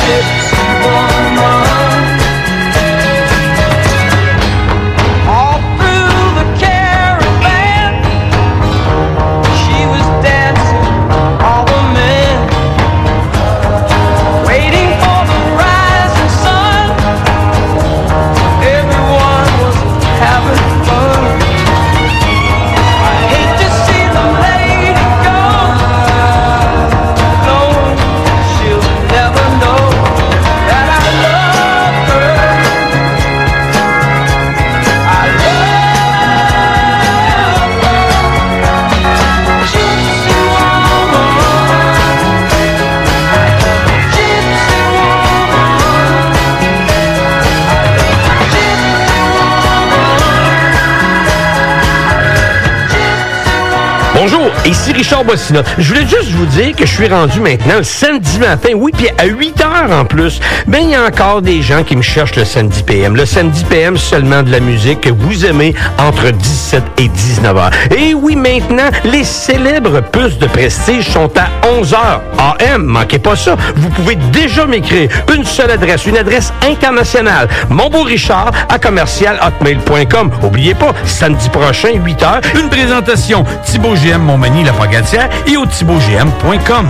gypsy woman. All through the caravan, she was dancing all the men, waiting for the rising sun. Everyone was having fun. I hate to see the lady go, knowing she'll never know that I love her. I love her. Gypsy woman, gypsy Bonjour, ici Richard Bossina. Je voulais juste vous dire que je suis rendu maintenant le samedi matin, oui, puis à 8 heures en plus. Ben, il y a encore des gens qui me cherchent le samedi PM. Le samedi PM, seulement de la musique que vous aimez entre 17 et 19 heures. Et oui, maintenant, les célèbres puces de Prestige sont à 11 heures AM. Manquez pas ça. Vous pouvez déjà m'écrire une seule adresse, une adresse internationale. monbeaurichard@commercial-hotmail.com. Oubliez pas, samedi prochain, 8 heures, une présentation Thibaut GM Montmagny-La-Fagatière et au thibautgm.com.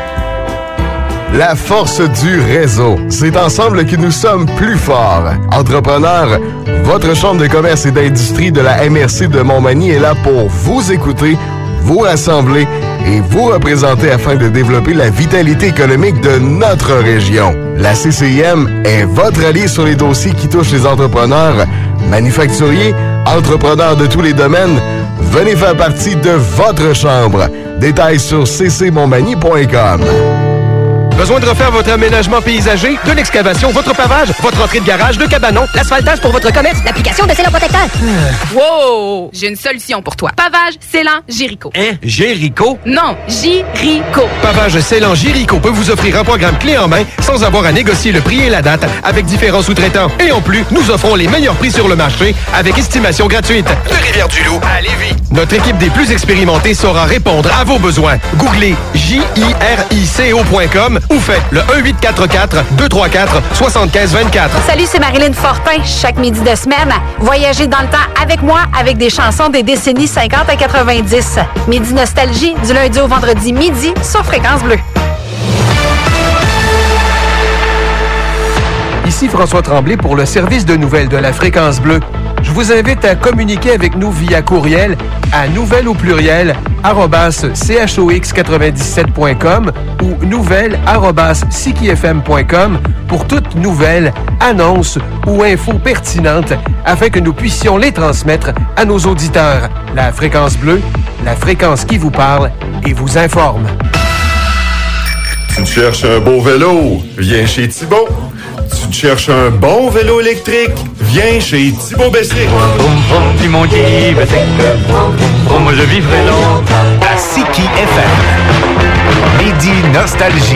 La force du réseau. C'est ensemble que nous sommes plus forts. Entrepreneurs, votre chambre de commerce et d'industrie de la MRC de Montmagny est là pour vous écouter, vous rassembler et vous représenter afin de développer la vitalité économique de notre région. La CCIM est votre allié sur les dossiers qui touchent les entrepreneurs, manufacturiers, entrepreneurs de tous les domaines. Venez faire partie de votre chambre. Détails sur ccmontmagny.com. Besoin de refaire votre aménagement paysager, de l'excavation, votre pavage, votre entrée de garage, de cabanon, l'asphaltage pour votre commerce, l'application de scellant protecteur. Wow! J'ai une solution pour toi. Pavage, scellant, Jéricho. Hein? Jéricho? Non, Jéricho. Pavage scellant Jéricho peut vous offrir un programme clé en main sans avoir à négocier le prix et la date avec différents sous-traitants. Et en plus, nous offrons les meilleurs prix sur le marché avec estimation gratuite. De Rivière-du-Loup à Lévis. Notre équipe des plus expérimentés saura répondre à vos besoins. Googlez jirico.com ou faites le 1-844-234-7524. Salut, c'est Marilyn Fortin. Chaque midi de semaine, voyagez dans le temps avec moi avec des chansons des décennies 50 à 90. Midi Nostalgie, du lundi au vendredi midi sur Fréquence Bleue. Ici François Tremblay pour le service de nouvelles de la Fréquence Bleue. Je vous invite à communiquer avec nous via courriel à nouvelles au pluriel @chox97.com ou nouvelles@sikifm.com pour toute nouvelle, annonce ou info pertinente afin que nous puissions les transmettre à nos auditeurs. La Fréquence Bleue, la fréquence qui vous parle et vous informe. Tu cherches un beau vélo? Viens chez Thibaut. Tu cherches un bon vélo électrique? Viens chez Thibaut Bessic. Dis mon Guy Bessic, moi je vivrai longtemps. À Siki FM. Midi Nostalgie.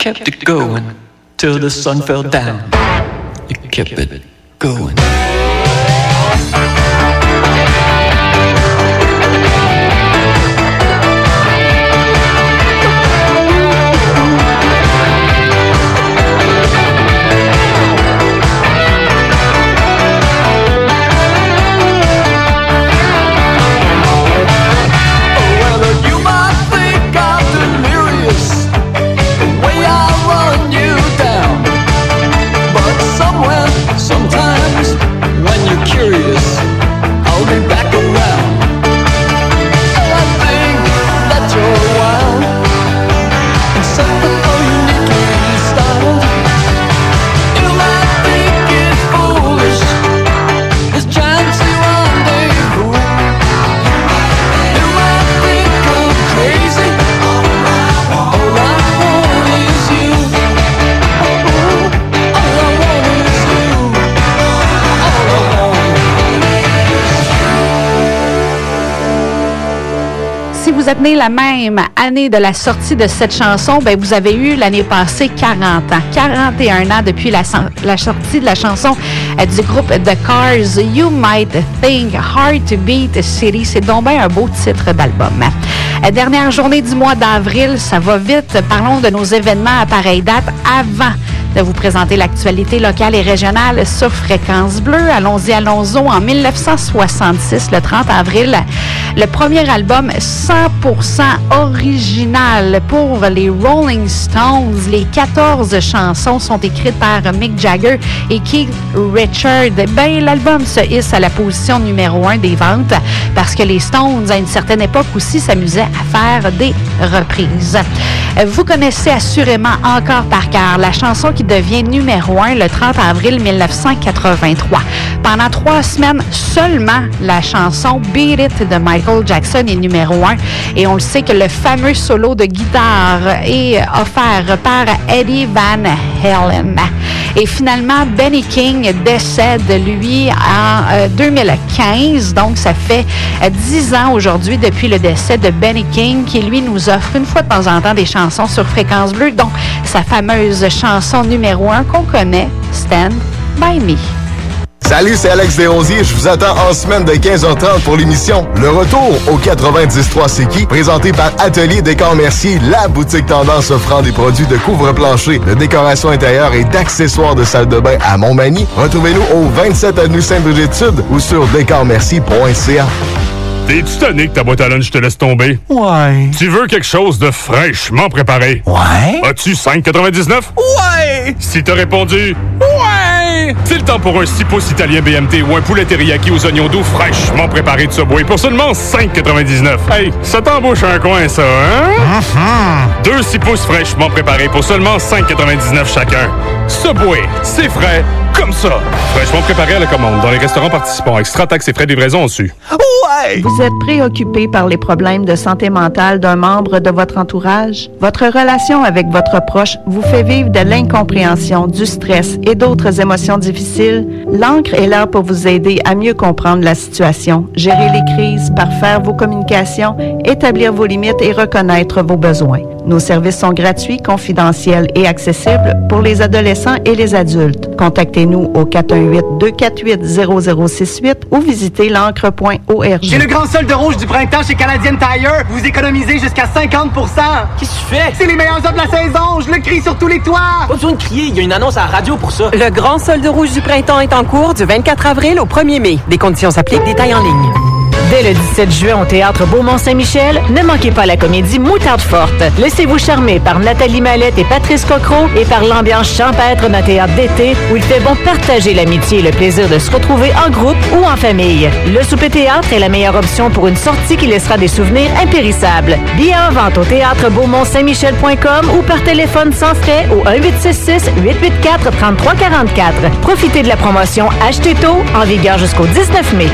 kept it going till the sun fell down. You kept it going. Vous êtes né la même année de la sortie de cette chanson, ben vous avez eu l'année passée 40 ans. 41 ans depuis la sortie de la chanson du groupe The Cars, You Might Think Hard to Beat City. C'est donc bien un beau titre d'album. Dernière journée du mois d'avril, ça va vite. Parlons de nos événements à pareille date avant de vous présenter l'actualité locale et régionale sur Fréquence Bleue. Allons-y, allons-y. En 1966, le 30 avril, le premier album 100% original pour les Rolling Stones. Les 14 chansons sont écrites par Mick Jagger et Keith Richards. Ben, l'album se hisse à la position numéro 1 des ventes parce que les Stones, à une certaine époque aussi, s'amusaient à faire des reprises. Vous connaissez assurément encore par cœur la chanson qui devient numéro 1 le 30 avril 1983. Pendant 3 semaines seulement, la chanson Beat It de Michael Jackson est numéro 1 et on le sait que le fameux solo de guitare est offert par Eddie Van Halen. Et finalement, Benny King décède, lui, en 2015. Donc, ça fait 10 ans aujourd'hui depuis le décès de Benny King qui, lui, nous offre une fois de temps en temps des chansons sur Fréquence Bleue, dont sa fameuse chanson numéro 1 qu'on connaît, Stand By Me. Salut, c'est Alex Desrosiers. Je vous attends en semaine de 15h30 pour l'émission Le Retour au 93.3 C'est qui, présenté par Atelier Décor Mercier, la boutique tendance offrant des produits de couvre-plancher, de décoration intérieure et d'accessoires de salle de bain à Montmagny. Retrouvez-nous au 27 avenue Saint-Brigitte-Sud ou sur décormercier.ca. T'es-tu tanné que ta boîte à lunch te laisse tomber? Ouais. Tu veux quelque chose de fraîchement préparé? Ouais. As-tu 5,99? Ouais. Si t'as répondu... Ouais. C'est le temps pour un 6 pouces italien BMT ou un poulet teriyaki aux oignons doux fraîchement préparé de Subway pour seulement 5,99. Hey, ça t'embauche un coin, ça, hein? 2 6 pouces fraîchement préparés pour seulement 5,99 chacun. Subway, c'est frais comme ça. Fraîchement préparé à la commande dans les restaurants participants. Extra taxes et frais de livraison dessus. Ouais! Vous êtes préoccupé par les problèmes de santé mentale d'un membre de votre entourage? Votre relation avec votre proche vous fait vivre de l'incompréhension, du stress et d'autres émotions difficiles? L'Ancre est là pour vous aider à mieux comprendre la situation, gérer les crises, parfaire vos communications, établir vos limites et reconnaître vos besoins. Nos services sont gratuits, confidentiels et accessibles pour les adolescents et les adultes. Contactez-nous au 418-248-0068 ou visitez l'encre.org. J'ai le grand solde rouge du printemps chez Canadian Tire. Vous économisez jusqu'à 50%. Qu'est-ce que tu fais? C'est les meilleurs offres de la saison. Je le crie sur tous les toits. Pas besoin de crier, il y a une annonce à la radio pour ça. Le grand solde rouge du printemps est en cours du 24 avril au 1er mai. Des conditions s'appliquent, détails en ligne. Dès le 17 juin au Théâtre Beaumont-Saint-Michel, ne manquez pas la comédie Moutarde forte. Laissez-vous charmer par Nathalie Mallette et Patrice Cocro et par l'ambiance champêtre d'un théâtre d'été où il fait bon partager l'amitié et le plaisir de se retrouver en groupe ou en famille. Le souper théâtre est la meilleure option pour une sortie qui laissera des souvenirs impérissables. Billets en vente au théâtre Beaumont-Saint-Michel.com ou par téléphone sans frais au 1-866-884-3344. Profitez de la promotion Achetez tôt en vigueur jusqu'au 19 mai.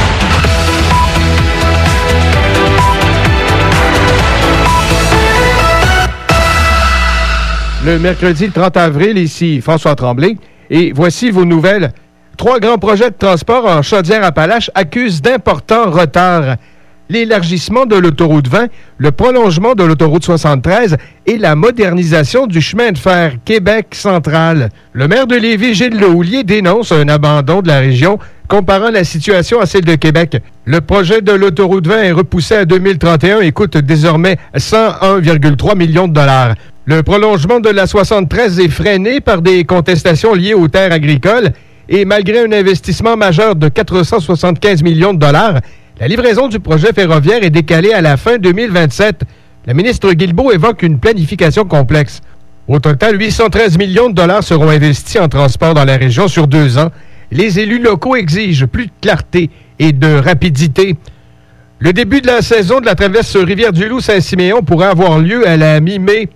Le mercredi le 30 avril, ici François Tremblay. Et voici vos nouvelles. 3 grands projets de transport en Chaudière-Appalaches accusent d'importants retards. l'élargissement de l'autoroute 20, le prolongement de l'autoroute 73 et la modernisation du chemin de fer Québec central. Le maire de Lévis, Gilles Lehoulier, dénonce un abandon de la région comparant la situation à celle de Québec. Le projet de l'autoroute 20 est repoussé à 2031 et coûte désormais 101,3 millions de dollars. Le prolongement de la 73 est freiné par des contestations liées aux terres agricoles et malgré un investissement majeur de 475 millions de dollars, la livraison du projet ferroviaire est décalée à la fin 2027. La ministre Guilbeault évoque une planification complexe. Au total, 813 millions de dollars seront investis en transport dans la région sur 2 ans. Les élus locaux exigent plus de clarté et de rapidité. Le début de la saison de la traverse Rivière-du-Loup-Saint-Siméon pourrait avoir lieu à la mi-mai.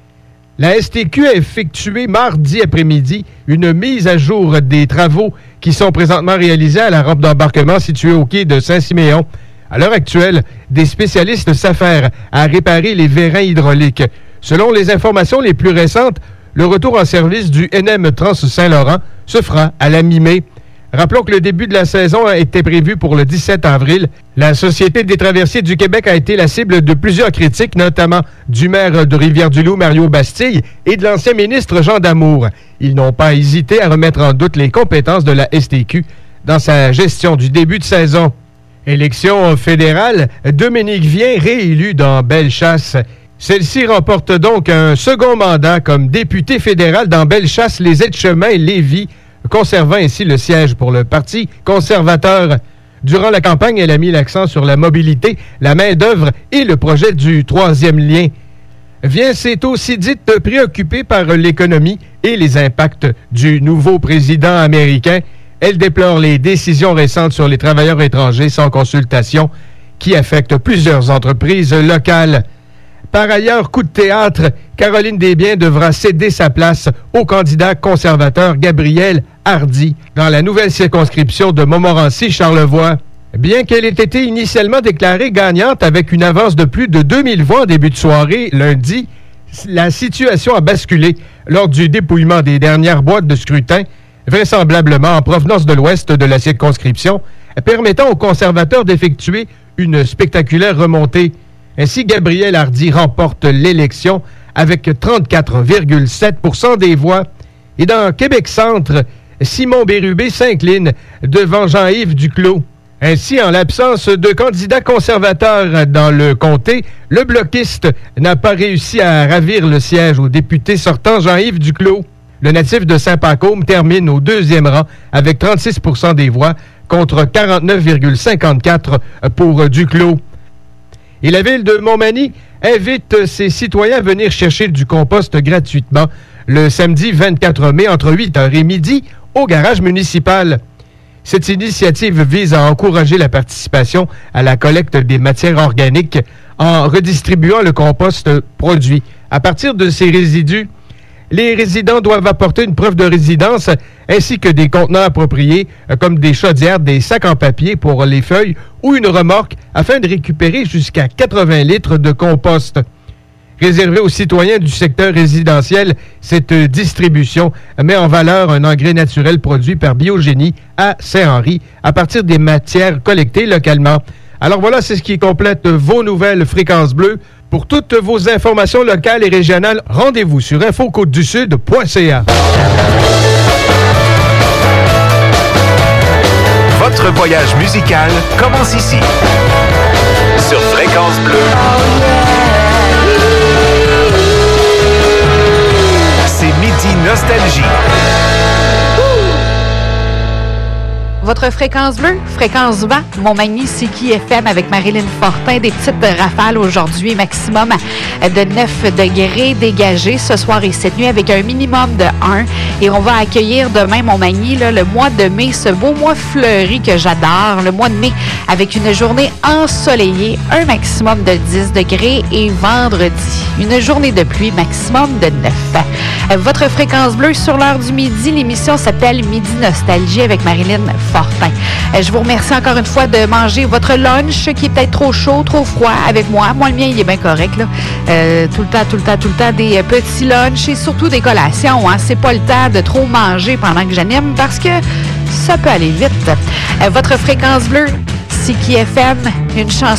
La STQ a effectué mardi après-midi une mise à jour des travaux qui sont présentement réalisés à la rampe d'embarquement située au quai de Saint-Siméon. À l'heure actuelle, des spécialistes s'affairent à réparer les vérins hydrauliques. Selon les informations les plus récentes, le retour en service du NM Trans-Saint-Laurent se fera à la mi-mai. Rappelons que le début de la saison était prévu pour le 17 avril. La Société des traversiers du Québec a été la cible de plusieurs critiques, notamment du maire de Rivière-du-Loup, Mario Bastille, et de l'ancien ministre Jean Damour. Ils n'ont pas hésité à remettre en doute les compétences de la STQ dans sa gestion du début de saison. Élection fédérale, Dominique Vien réélu dans Bellechasse. Celle-ci remporte donc un second mandat comme député fédéral dans Bellechasse-les-Aides-Chemins-Lévis, conservant ainsi le siège pour le Parti conservateur. Durant la campagne, elle a mis l'accent sur la mobilité, la main-d'œuvre et le projet du troisième lien. Vien s'est aussi dite préoccupée par l'économie et les impacts du nouveau président américain. Elle déplore les décisions récentes sur les travailleurs étrangers sans consultation qui affectent plusieurs entreprises locales. Par ailleurs, coup de théâtre, Caroline Desbiens devra céder sa place au candidat conservateur Gabriel Hardy dans la nouvelle circonscription de Montmorency-Charlevoix. Bien qu'elle ait été initialement déclarée gagnante avec une avance de plus de 2000 voix en début de soirée lundi, la situation a basculé lors du dépouillement des dernières boîtes de scrutin, vraisemblablement en provenance de l'ouest de la circonscription, permettant aux conservateurs d'effectuer une spectaculaire remontée. Ainsi, Gabriel Hardy remporte l'élection avec 34,7 % des voix. Et dans Québec-Centre, Simon Bérubé s'incline devant Jean-Yves Duclos. Ainsi, en l'absence de candidats conservateurs dans le comté, le bloquiste n'a pas réussi à ravir le siège au député sortant Jean-Yves Duclos. Le natif de Saint-Pacôme termine au 2e rang avec 36 % des voix contre 49,54 % pour Duclos. Et la ville de Montmagny invite ses citoyens à venir chercher du compost gratuitement le samedi 24 mai entre 8h et midi au garage municipal. Cette initiative vise à encourager la participation à la collecte des matières organiques en redistribuant le compost produit. À partir de ces résidus, les résidents doivent apporter une preuve de résidence ainsi que des contenants appropriés comme des chaudières, des sacs en papier pour les feuilles ou une remorque afin de récupérer jusqu'à 80 litres de compost. Réservée aux citoyens du secteur résidentiel, cette distribution met en valeur un engrais naturel produit par Biogénie à Saint-Henri à partir des matières collectées localement. Alors voilà, c'est ce qui complète vos nouvelles Fréquences Bleues. Pour toutes vos informations locales et régionales, rendez-vous sur infocôtedusud.ca. Votre voyage musical commence ici, sur Fréquences Bleues. C'est Midi Nostalgie. Votre Fréquence Bleue, Fréquence Vent, Montmagny, c'est qui FM avec Marilyn Fortin. Des petites rafales aujourd'hui, maximum de 9 degrés dégagés ce soir et cette nuit avec un minimum de 1. Et on va accueillir demain Montmagny, là, le mois de mai, ce beau mois fleuri que j'adore, le mois de mai avec une journée ensoleillée, un maximum de 10 degrés et vendredi, une journée de pluie, maximum de 9. Votre Fréquence Bleue sur l'heure du midi, l'émission s'appelle Midi Nostalgie avec Marilyn Fortin. Je vous remercie encore une fois de manger votre lunch qui est peut-être trop chaud, trop froid avec moi. Moi, le mien, il est bien correct, là. Tout le temps, des petits lunchs et surtout des collations. Hein. C'est pas le temps de trop manger pendant que j'anime parce que ça peut aller vite. Votre Fréquence Bleue, c'est qui FM, une chanson